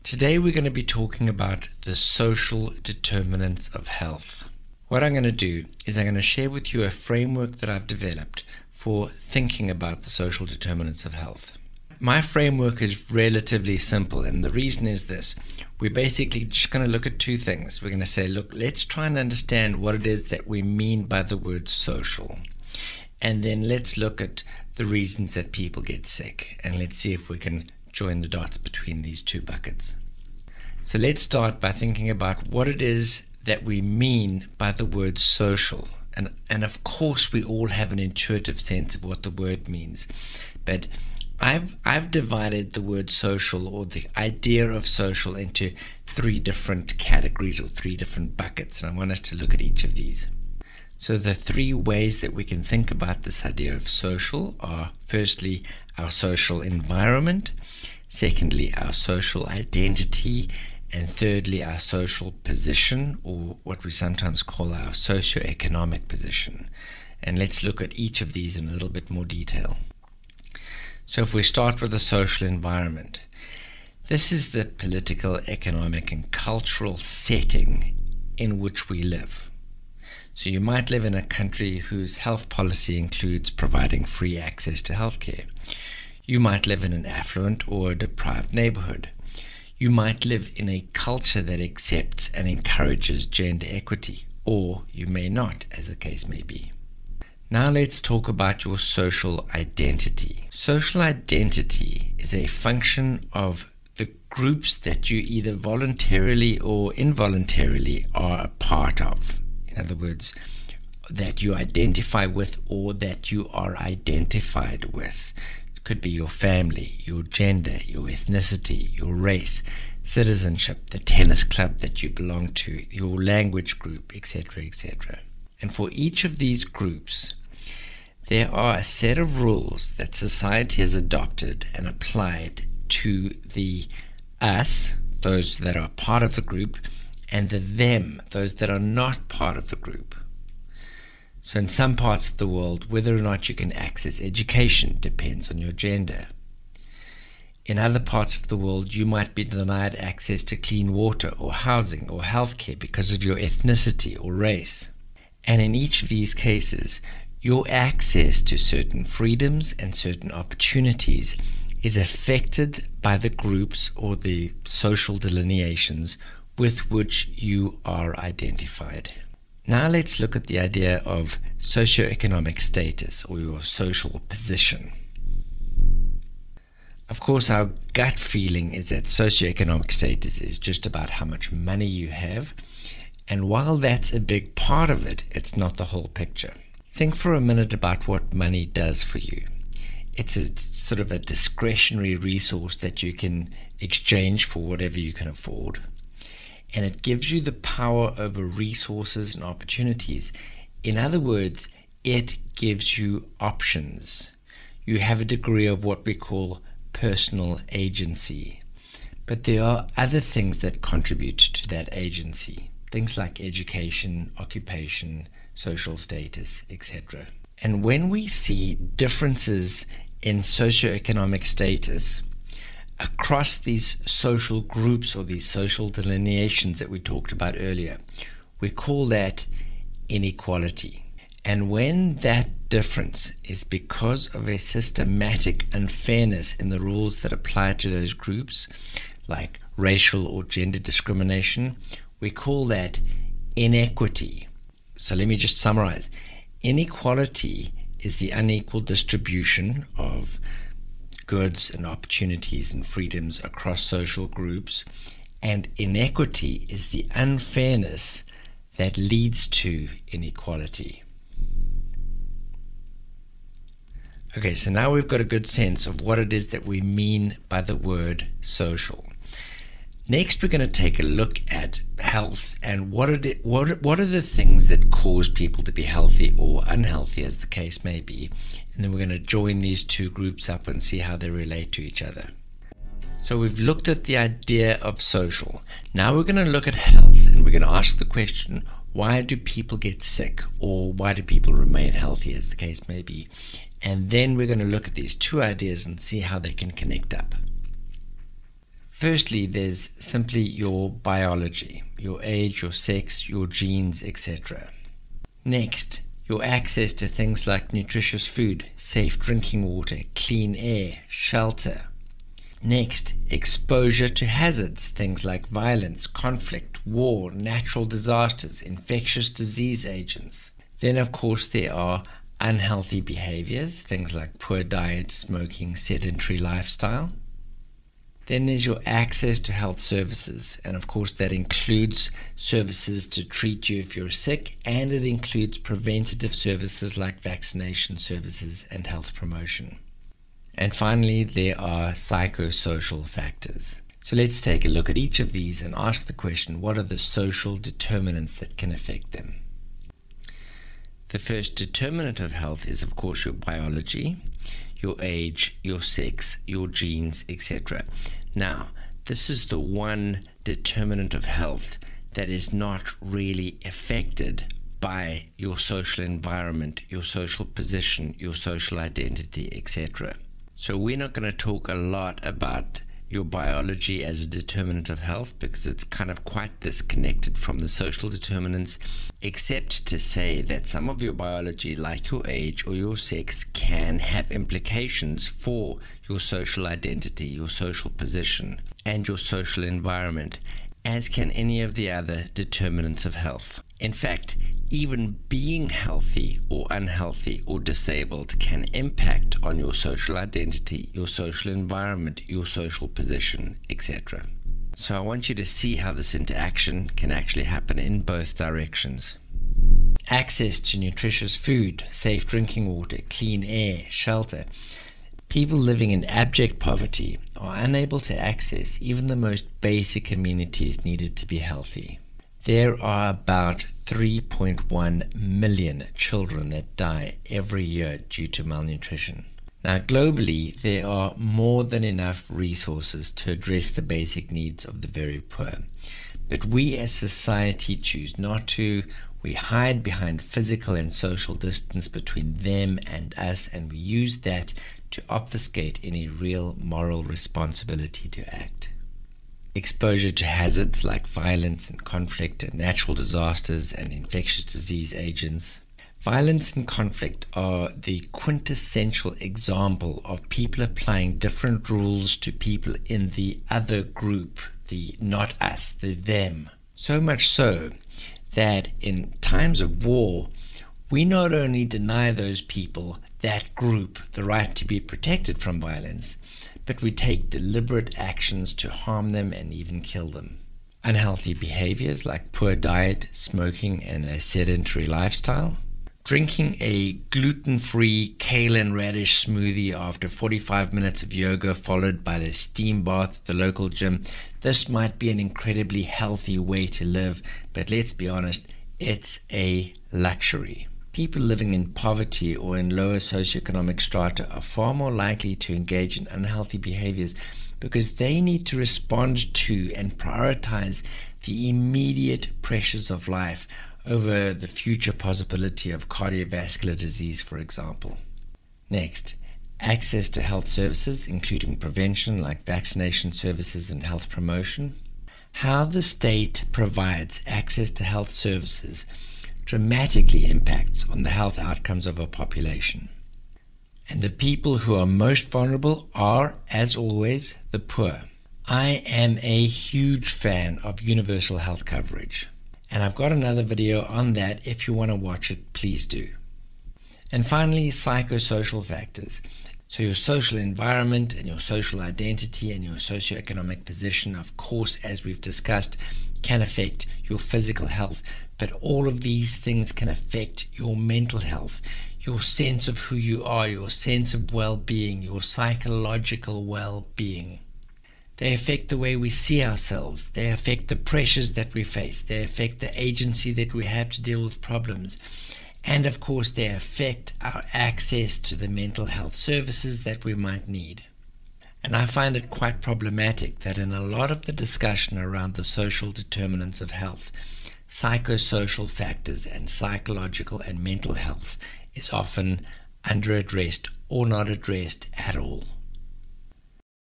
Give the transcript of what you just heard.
Today we're going to be talking about the social determinants of health. What I'm going to do is I'm going to share with you a framework that I've developed for thinking about the social determinants of health. My framework is relatively simple, and the reason is this. We're basically just going to look at two things. We're going to say, look, let's try and understand what it is that we mean by the word social. And then let's look at the reasons that people get sick, and let's see if we can join the dots between these two buckets. So let's start by thinking about what it is that we mean by the word social. And of course we all have an intuitive sense of what the word means. But I've divided the word social, or the idea of social, into three different categories or three different buckets, and I want us to look at each of these. So the three ways that we can think about this idea of social are, firstly, our social environment, secondly, our social identity, and thirdly, our social position, or what we sometimes call our socioeconomic position. And let's look at each of these in a little bit more detail. So if we start with the social environment, this is the political, economic, and cultural setting in which we live. So you might live in a country whose health policy includes providing free access to healthcare. You might live in an affluent or deprived neighborhood. You might live in a culture that accepts and encourages gender equity, or you may not, as the case may be. Now let's talk about your social identity. Social identity is a function of the groups that you either voluntarily or involuntarily are a part of. In other words, that you identify with or that you are identified with. It could be your family, your gender, your ethnicity, your race, citizenship, the tennis club that you belong to, your language group, etc., etc. And for each of these groups, there are a set of rules that society has adopted and applied to the us, those that are part of the group, and the them, those that are not part of the group. So in some parts of the world, whether or not you can access education depends on your gender. In other parts of the world, you might be denied access to clean water or housing or healthcare because of your ethnicity or race. And in each of these cases, your access to certain freedoms and certain opportunities is affected by the groups or the social delineations with which you are identified. Now let's look at the idea of socioeconomic status, or your social position. Of course, our gut feeling is that socioeconomic status is just about how much money you have, and while that's a big part of it, it's not the whole picture. Think for a minute about what money does for you. It's a sort of a discretionary resource that you can exchange for whatever you can afford. And it gives you the power over resources and opportunities. In other words, it gives you options. You have a degree of what we call personal agency. But there are other things that contribute to that agency. Things like education, occupation, social status, etc. And when we see differences in socioeconomic status across these social groups or these social delineations that we talked about earlier, we call that inequality. And when that difference is because of a systematic unfairness in the rules that apply to those groups, like racial or gender discrimination, we call that inequity. So let me just summarize. Inequality is the unequal distribution of goods and opportunities and freedoms across social groups, and inequity is the unfairness that leads to inequality. Okay, so now we've got a good sense of what it is that we mean by the word social. Next, we're going to take a look at health and what are the things that cause people to be healthy or unhealthy, as the case may be. And then we're going to join these two groups up and see how they relate to each other. So we've looked at the idea of social. Now we're going to look at health, and we're going to ask the question, why do people get sick, or why do people remain healthy, as the case may be? And then we're going to look at these two ideas and see how they can connect up. Firstly, there's simply your biology, your age, your sex, your genes, etc. Next, your access to things like nutritious food, safe drinking water, clean air, shelter. Next, exposure to hazards, things like violence, conflict, war, natural disasters, infectious disease agents. Then, of course, there are unhealthy behaviors, things like poor diet, smoking, sedentary lifestyle. Then there's your access to health services, and of course that includes services to treat you if you're sick, and it includes preventative services like vaccination services and health promotion. And finally, there are psychosocial factors. So let's take a look at each of these and ask the question, what are the social determinants that can affect them? The first determinant of health is, of course, your biology, your age, your sex, your genes, etc. Now, this is the one determinant of health that is not really affected by your social environment, your social position, your social identity, etc. So we're not going to talk a lot about your biology as a determinant of health because it's kind of quite disconnected from the social determinants, except to say that some of your biology, like your age or your sex, can have implications for your social identity, your social position, and your social environment, as can any of the other determinants of health. In fact, even being healthy or unhealthy or disabled can impact on your social identity, your social environment, your social position, etc. So I want you to see how this interaction can actually happen in both directions. Access to nutritious food, safe drinking water, clean air, shelter. People living in abject poverty are unable to access even the most basic amenities needed to be healthy. There are about 3.1 million children that die every year due to malnutrition. Now, globally, there are more than enough resources to address the basic needs of the very poor. But we as society choose not to. We hide behind physical and social distance between them and us, and we use that to obfuscate any real moral responsibility to act. Exposure to hazards like violence and conflict and natural disasters and infectious disease agents. Violence and conflict are the quintessential example of people applying different rules to people in the other group, the not us, the them. So much so that in times of war, we not only deny those people, that group, the right to be protected from violence, but we take deliberate actions to harm them and even kill them. Unhealthy behaviors like poor diet, smoking, and a sedentary lifestyle. Drinking a gluten-free kale and radish smoothie after 45 minutes of yoga followed by the steam bath at the local gym. This might be an incredibly healthy way to live, but let's be honest, it's a luxury. People living in poverty or in lower socioeconomic strata are far more likely to engage in unhealthy behaviors because they need to respond to and prioritize the immediate pressures of life over the future possibility of cardiovascular disease, for example. Next, access to health services, including prevention like vaccination services and health promotion. How the state provides access to health services dramatically impacts on the health outcomes of a population. And the people who are most vulnerable are, as always, the poor. I am a huge fan of universal health coverage, and I've got another video on that. If you want to watch it, please do. And finally, psychosocial factors. So your social environment and your social identity and your socioeconomic position, of course, as we've discussed, can affect your physical health, but all of these things can affect your mental health, your sense of who you are, your sense of well-being, your psychological well-being. They affect the way we see ourselves. They affect the pressures that we face. They affect the agency that we have to deal with problems. And of course, they affect our access to the mental health services that we might need. And I find it quite problematic that in a lot of the discussion around the social determinants of health, psychosocial factors and psychological and mental health is often under-addressed or not addressed at all.